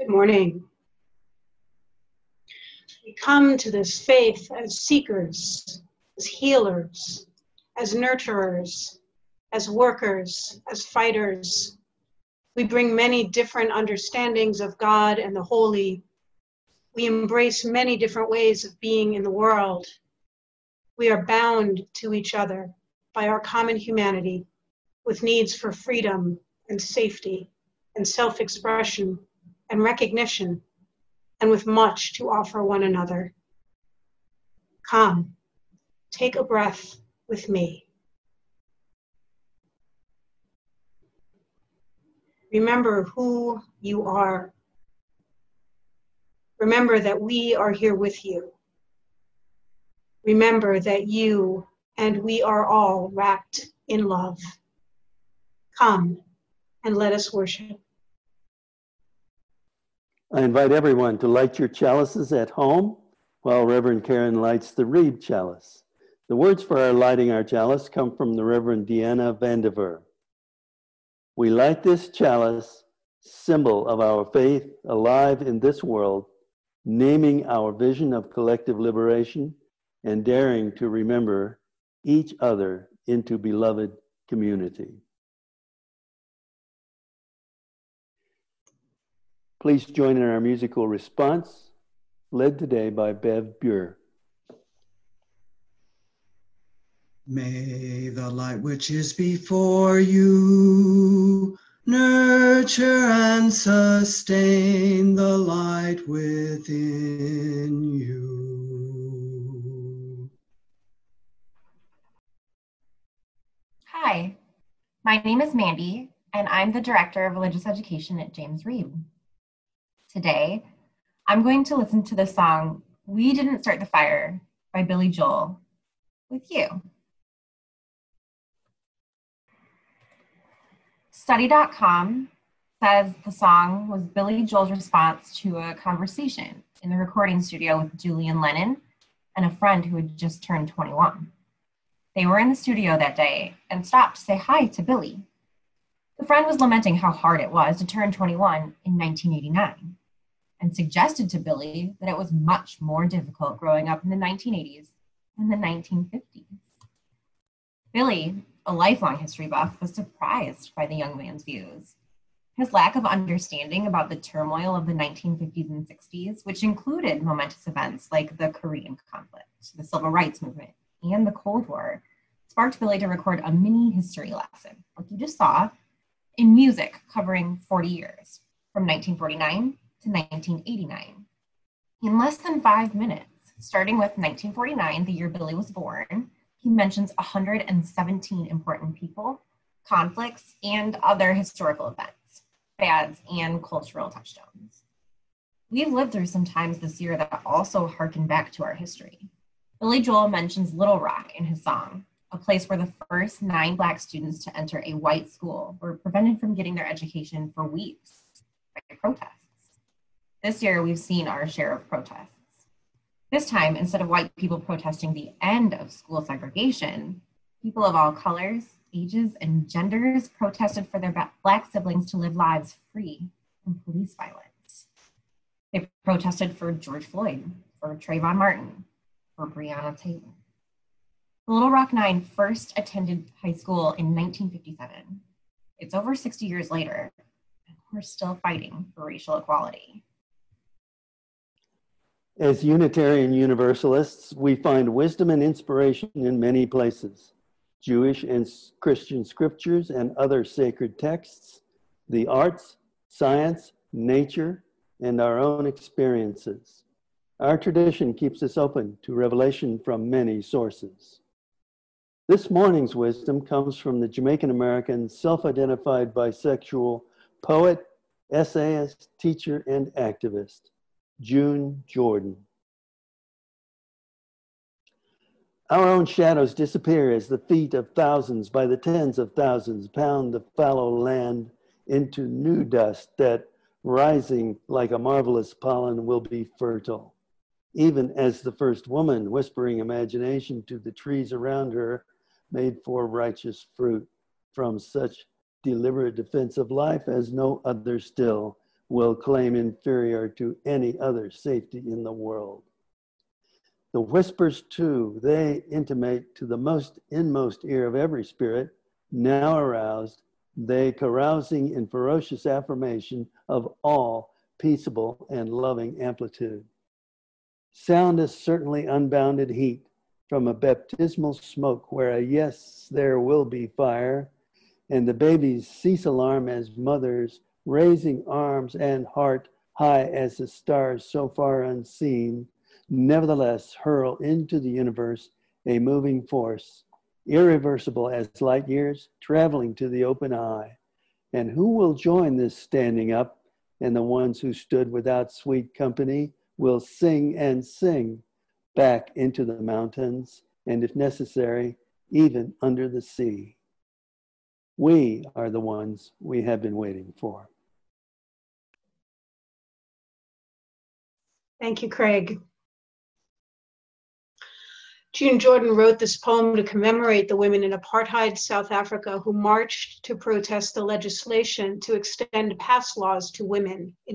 Good morning. We come to this faith as seekers, as healers, as nurturers, as workers, as fighters. We bring many different understandings of God and the holy. We embrace many different ways of being in the world. We are bound to each other by our common humanity, with needs for freedom and safety and self-expression and recognition, and with much to offer one another. Come, take a breath with me. Remember who you are. Remember that we are here with you. Remember that you and we are all wrapped in love. Come and let us worship. I invite everyone to light your chalices at home while Reverend Karen lights the reed chalice. The words for our lighting our chalice come from the Reverend Deanna Vandiver. We light this chalice, symbol of our faith alive in this world, naming our vision of collective liberation and daring to remember each other into beloved community. Please join in our musical response, led today by Bev Buer. May the light which is before you nurture and sustain the light within you. Hi, my name is Mandy, and I'm the Director of Religious Education at James Reeb. Today, I'm going to listen to the song We Didn't Start the Fire by Billy Joel with you. Study.com says the song was Billy Joel's response to a conversation in the recording studio with Julian Lennon and a friend who had just turned 21. They were in the studio that day and stopped to say hi to Billy. The friend was lamenting how hard it was to turn 21 in 1989 and suggested to Billy that it was much more difficult growing up in the 1980s than the 1950s. Billy, a lifelong history buff, was surprised by the young man's views. His lack of understanding about the turmoil of the 1950s and 60s, which included momentous events like the Korean conflict, the Civil Rights Movement, and the Cold War, sparked Billy to record a mini history lesson, like you just saw, in music covering 40 years, from 1949 to 1989. In less than 5 minutes, starting with 1949, the year Billy was born, he mentions 117 important people, conflicts, and other historical events, fads, and cultural touchstones. We've lived through some times this year that also harken back to our history. Billy Joel mentions Little Rock in his song, a place where the first 9 Black students to enter a white school were prevented from getting their education for weeks by protests. This year, we've seen our share of protests. This time, instead of white people protesting the end of school segregation, people of all colors, ages, and genders protested for their Black siblings to live lives free from police violence. They protested for George Floyd, for Trayvon Martin, for Breonna Taylor. The Little Rock Nine first attended high school in 1957. It's over 60 years later, and we're still fighting for racial equality. As Unitarian Universalists, we find wisdom and inspiration in many places. Jewish and Christian scriptures and other sacred texts, the arts, science, nature, and our own experiences. Our tradition keeps us open to revelation from many sources. This morning's wisdom comes from the Jamaican-American self-identified bisexual poet, essayist, teacher, and activist, June Jordan. Our own shadows disappear as the feet of thousands by the tens of thousands pound the fallow land into new dust that, rising like a marvelous pollen, will be fertile. Even as the first woman, whispering imagination to the trees around her, made for righteous fruit from such deliberate defense of life as no other still will claim inferior to any other safety in the world. The whispers too, they intimate to the most inmost ear of every spirit, now aroused, they carousing in ferocious affirmation of all peaceable and loving amplitude. Sound is certainly unbounded heat from a baptismal smoke where a yes, there will be fire, and the babies cease alarm as mothers, raising arms and heart high as the stars so far unseen, nevertheless hurl into the universe a moving force, irreversible as light years, traveling to the open eye. And who will join this standing up? And the ones who stood without sweet company will sing and sing back into the mountains, and if necessary, even under the sea. We are the ones we have been waiting for. Thank you, Craig. June Jordan wrote this poem to commemorate the women in apartheid South Africa who marched to protest the legislation to extend pass laws to women in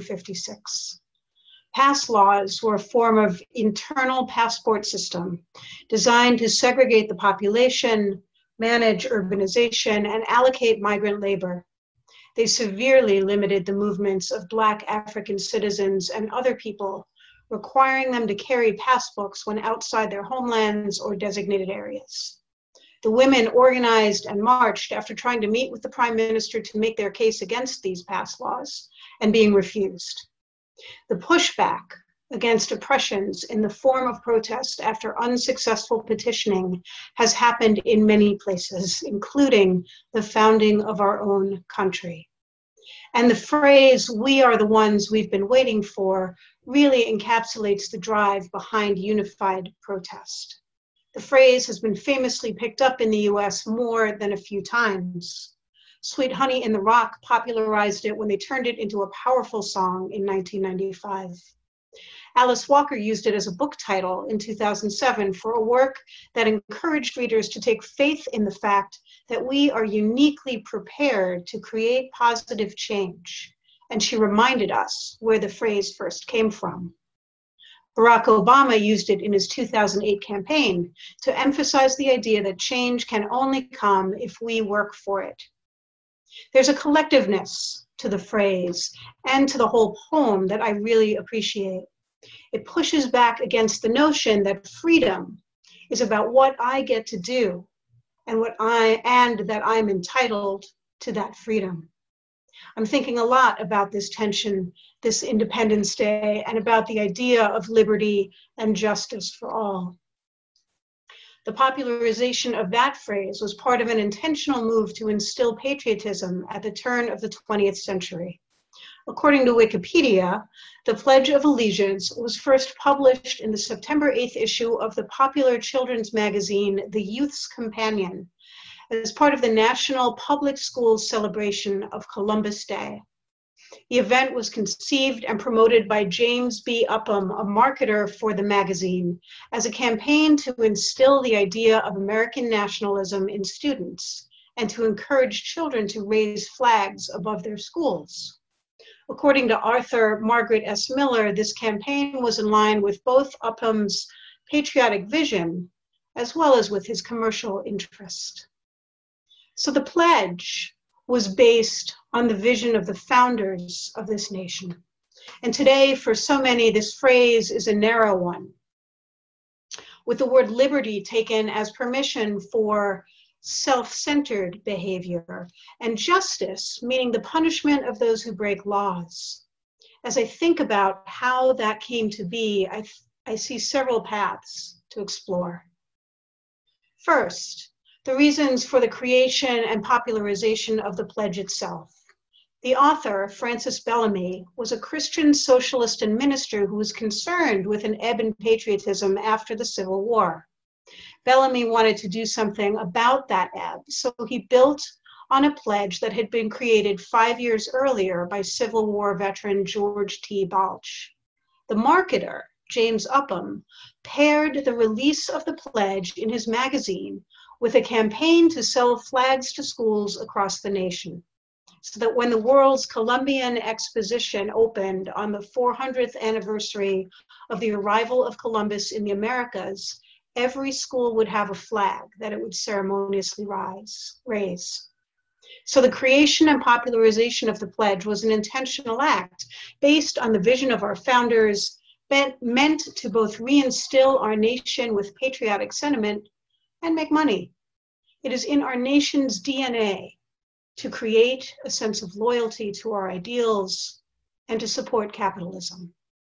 1956. Pass laws were a form of internal passport system designed to segregate the population, manage urbanization, and allocate migrant labor. They severely limited the movements of Black African citizens and other people, requiring them to carry passbooks when outside their homelands or designated areas. The women organized and marched after trying to meet with the Prime Minister to make their case against these pass laws and being refused. The pushback against oppressions in the form of protest after unsuccessful petitioning has happened in many places, including the founding of our own country. And the phrase, "we are the ones we've been waiting for," really encapsulates the drive behind unified protest. The phrase has been famously picked up in the US more than a few times. Sweet Honey in the Rock popularized it when they turned it into a powerful song in 1995. Alice Walker used it as a book title in 2007 for a work that encouraged readers to take faith in the fact that we are uniquely prepared to create positive change. And she reminded us where the phrase first came from. Barack Obama used it in his 2008 campaign to emphasize the idea that change can only come if we work for it. There's a collectiveness to the phrase and to the whole poem that I really appreciate. It pushes back against the notion that freedom is about what I get to do and that I'm entitled to that freedom. I'm thinking a lot about this tension this Independence Day and about the idea of liberty and justice for all. The popularization of that phrase was part of an intentional move to instill patriotism at the turn of the 20th century. According to Wikipedia, the Pledge of Allegiance was first published in the September 8th issue of the popular children's magazine, The Youth's Companion, as part of the National Public Schools celebration of Columbus Day. The event was conceived and promoted by James B. Upham, a marketer for the magazine, as a campaign to instill the idea of American nationalism in students and to encourage children to raise flags above their schools. According to Arthur Margaret S. Miller, this campaign was in line with both Upham's patriotic vision as well as with his commercial interest. So the pledge was based on the vision of the founders of this nation. And today, for so many, this phrase is a narrow one, with the word liberty taken as permission for self-centered behavior, and justice meaning the punishment of those who break laws. As I think about how that came to be, I see several paths to explore. First, the reasons for the creation and popularization of the pledge itself. The author, Francis Bellamy, was a Christian socialist and minister who was concerned with an ebb in patriotism after the Civil War. Bellamy wanted to do something about that ebb, so he built on a pledge that had been created 5 years earlier by Civil War veteran George T. Balch. The marketer, James Upham, paired the release of the pledge in his magazine with a campaign to sell flags to schools across the nation. so that when the world's Columbian Exposition opened on the 400th anniversary of the arrival of Columbus in the Americas, every school would have a flag that it would ceremoniously raise. So the creation and popularization of the pledge was an intentional act based on the vision of our founders, meant to both reinstill our nation with patriotic sentiment and make money. It is in our nation's DNA to create a sense of loyalty to our ideals and to support capitalism.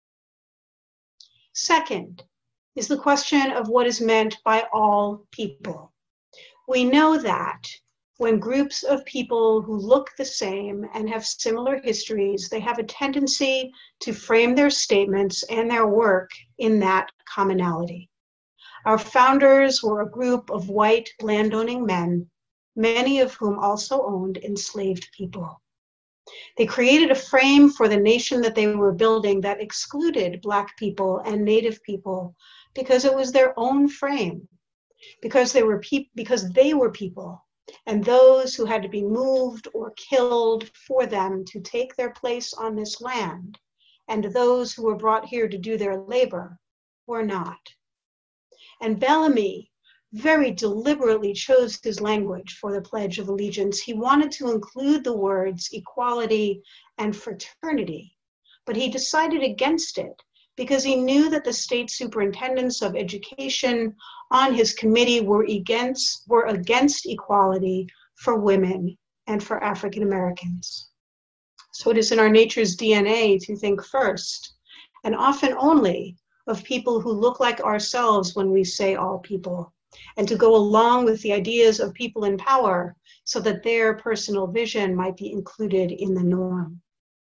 Second is the question of what is meant by all people. We know that when groups of people who look the same and have similar histories, they have a tendency to frame their statements and their work in that commonality. Our founders were a group of white landowning men, many of whom also owned enslaved people. They created a frame for the nation that they were building that excluded Black people and Native people because it was their own frame, because they were people, and those who had to be moved or killed for them to take their place on this land, and those who were brought here to do their labor were not. And Bellamy very deliberately chose his language for the Pledge of Allegiance. He wanted to include the words equality and fraternity, but he decided against it because he knew that the state superintendents of education on his committee were against equality for women and for African Americans. So it is in our nature's DNA to think first, and often only, of people who look like ourselves when we say all people, and to go along with the ideas of people in power so that their personal vision might be included in the norm.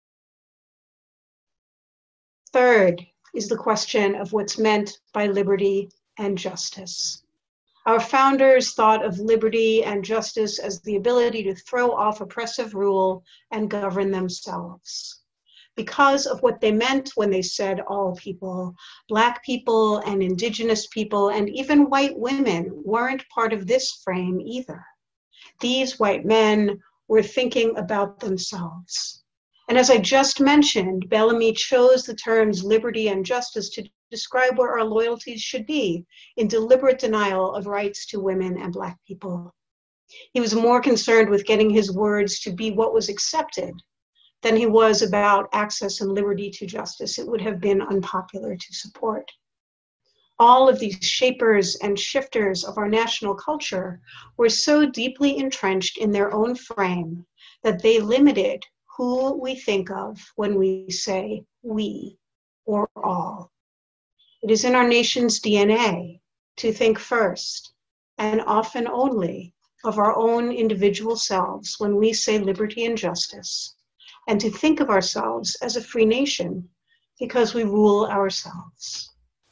Third is the question of what's meant by liberty and justice. Our founders thought of liberty and justice as the ability to throw off oppressive rule and govern themselves. Because of what they meant when they said all people, Black people and Indigenous people and even white women weren't part of this frame either. These white men were thinking about themselves. And as I just mentioned, Bellamy chose the terms liberty and justice to describe where our loyalties should be in deliberate denial of rights to women and Black people. He was more concerned with getting his words to be what was accepted than he was about access and liberty to justice. It would have been unpopular to support. All of these shapers and shifters of our national culture were so deeply entrenched in their own frame that they limited who we think of when we say we or all. It is in our nation's DNA to think first, and often only, of our own individual selves when we say liberty and justice, and to think of ourselves as a free nation because we rule ourselves.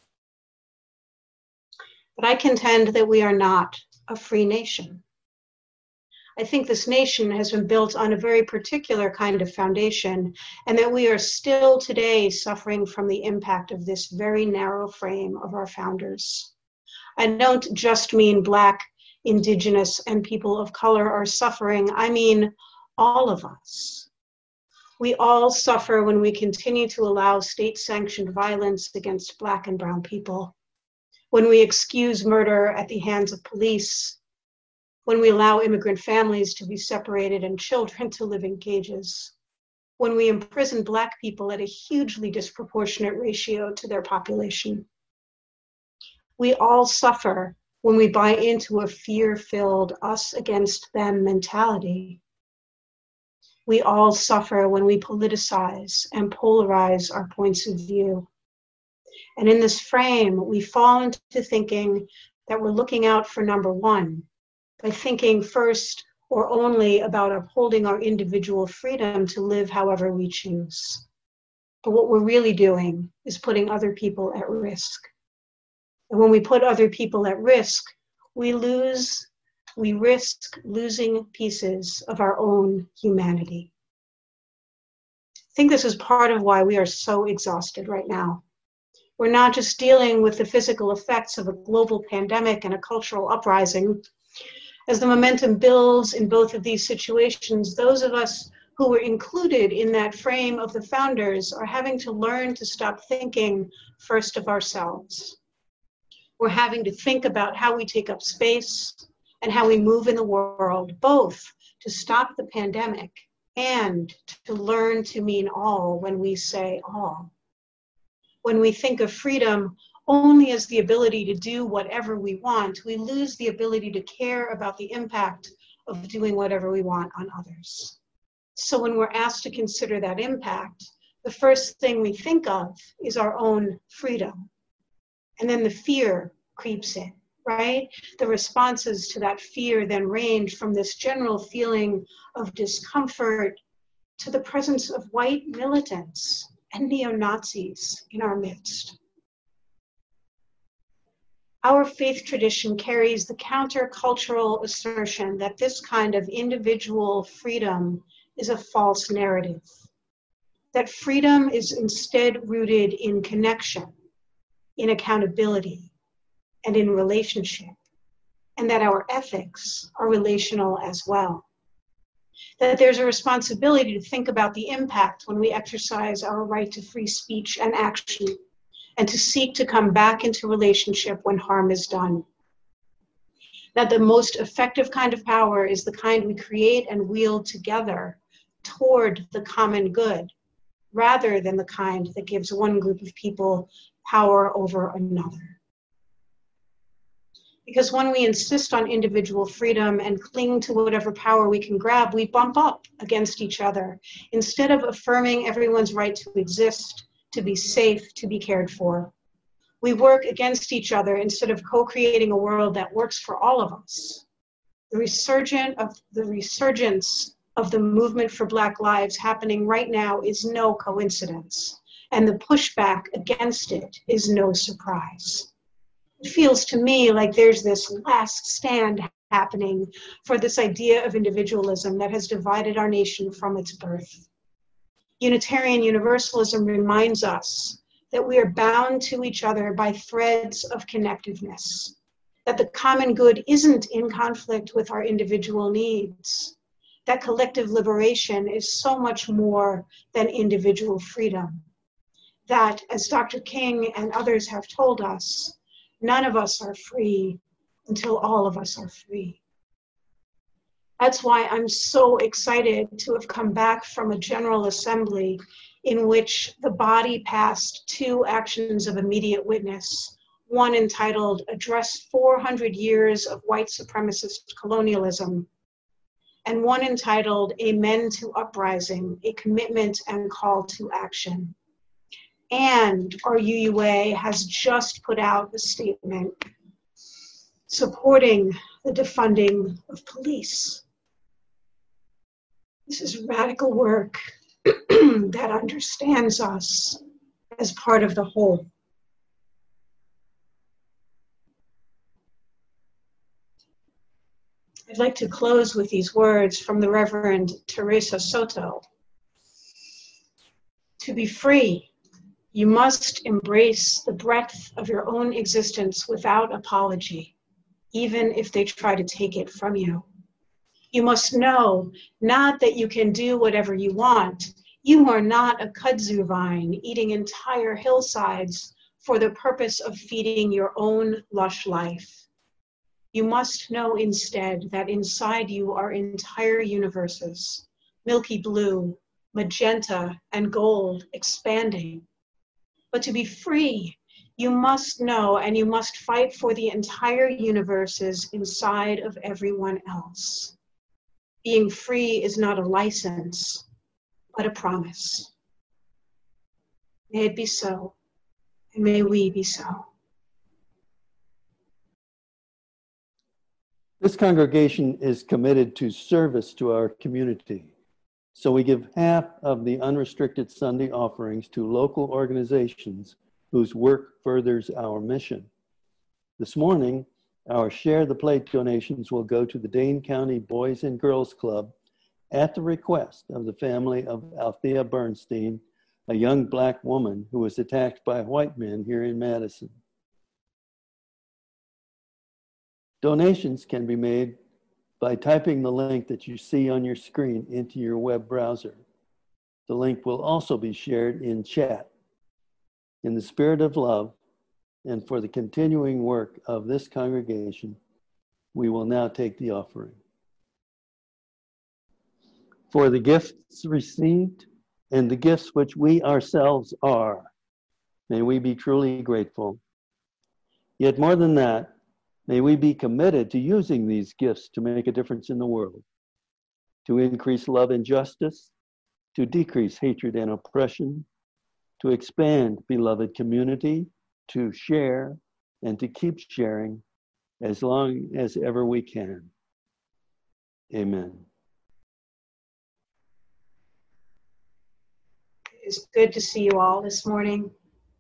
But I contend that we are not a free nation. I think this nation has been built on a very particular kind of foundation, and that we are still today suffering from the impact of this very narrow frame of our founders. I don't just mean Black, Indigenous, and people of color are suffering. I mean all of us. We all suffer when we continue to allow state-sanctioned violence against Black and brown people, when we excuse murder at the hands of police, when we allow immigrant families to be separated and children to live in cages, when we imprison Black people at a hugely disproportionate ratio to their population. We all suffer when we buy into a fear-filled us against them mentality. We all suffer when we politicize and polarize our points of view. And in this frame, we fall into thinking that we're looking out for number one, by thinking first or only about upholding our individual freedom to live however we choose. But what we're really doing is putting other people at risk. And when we put other people at risk, we risk losing pieces of our own humanity. I think this is part of why we are so exhausted right now. We're not just dealing with the physical effects of a global pandemic and a cultural uprising, As the momentum builds in both of these situations, those of us who were included in that frame of the founders are having to learn to stop thinking first of ourselves. We're having to think about how we take up space and how we move in the world, both to stop the pandemic and to learn to mean all when we say all. When we think of freedom only as the ability to do whatever we want, we lose the ability to care about the impact of doing whatever we want on others. So when we're asked to consider that impact, the first thing we think of is our own freedom. And then the fear creeps in, right? The responses to that fear then range from this general feeling of discomfort to the presence of white militants and neo-Nazis in our midst. Our faith tradition carries the countercultural assertion that this kind of individual freedom is a false narrative, that freedom is instead rooted in connection, in accountability, and in relationship, and that our ethics are relational as well. That there's a responsibility to think about the impact when we exercise our right to free speech and action, and to seek to come back into relationship when harm is done. That the most effective kind of power is the kind we create and wield together toward the common good, rather than the kind that gives one group of people power over another. Because when we insist on individual freedom and cling to whatever power we can grab, we bump up against each other, instead of affirming everyone's right to exist, to be safe, to be cared for. We work against each other instead of co-creating a world that works for all of us. The resurgence of the movement for Black lives happening right now is no coincidence, and the pushback against it is no surprise. It feels to me like there's this last stand happening for this idea of individualism that has divided our nation from its birth. Unitarian Universalism reminds us that we are bound to each other by threads of connectiveness, that the common good isn't in conflict with our individual needs, that collective liberation is so much more than individual freedom, that, as Dr. King and others have told us, none of us are free until all of us are free. That's why I'm so excited to have come back from a General Assembly in which the body passed 2 actions of immediate witness, one entitled Address 400 Years of White Supremacist Colonialism, and one entitled Amen to Uprising, a Commitment and Call to Action. And our UUA has just put out a statement supporting the defunding of police. This is radical work that understands us as part of the whole. I'd like to close with these words from the Reverend Teresa Soto. To be free, you must embrace the breadth of your own existence without apology, even if they try to take it from you. You must know not that you can do whatever you want. You are not a kudzu vine eating entire hillsides for the purpose of feeding your own lush life. You must know instead that inside you are entire universes, milky blue, magenta, and gold expanding. But to be free, you must know and you must fight for the entire universes inside of everyone else. Being free is not a license, but a promise. May it be so, and may we be so. This congregation is committed to service to our community. So we give half of the unrestricted Sunday offerings to local organizations whose work furthers our mission. This morning, our Share the Plate donations will go to the Dane County Boys and Girls Club at the request of the family of Althea Bernstein, a young Black woman who was attacked by white men here in Madison. Donations can be made by typing the link that you see on your screen into your web browser. The link will also be shared in chat. In the spirit of love and for the continuing work of this congregation, we will now take the offering. For the gifts received and the gifts which we ourselves are, may we be truly grateful. Yet more than that, may we be committed to using these gifts to make a difference in the world, to increase love and justice, to decrease hatred and oppression, to expand beloved community, to share, and to keep sharing as long as ever we can. Amen. It's good to see you all this morning.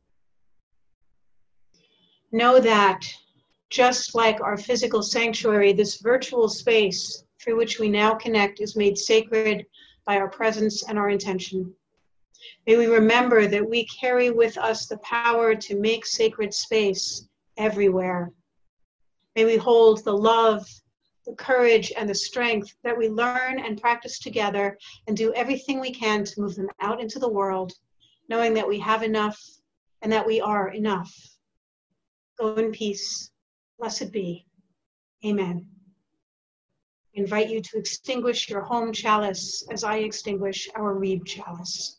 Know that just like our physical sanctuary, this virtual space through which we now connect is made sacred by our presence and our intention. May we remember that we carry with us the power to make sacred space everywhere. May we hold the love, the courage, and the strength that we learn and practice together and do everything we can to move them out into the world, knowing that we have enough and that we are enough. Go in peace. Blessed be. Amen. I invite you to extinguish your home chalice as I extinguish our reed chalice.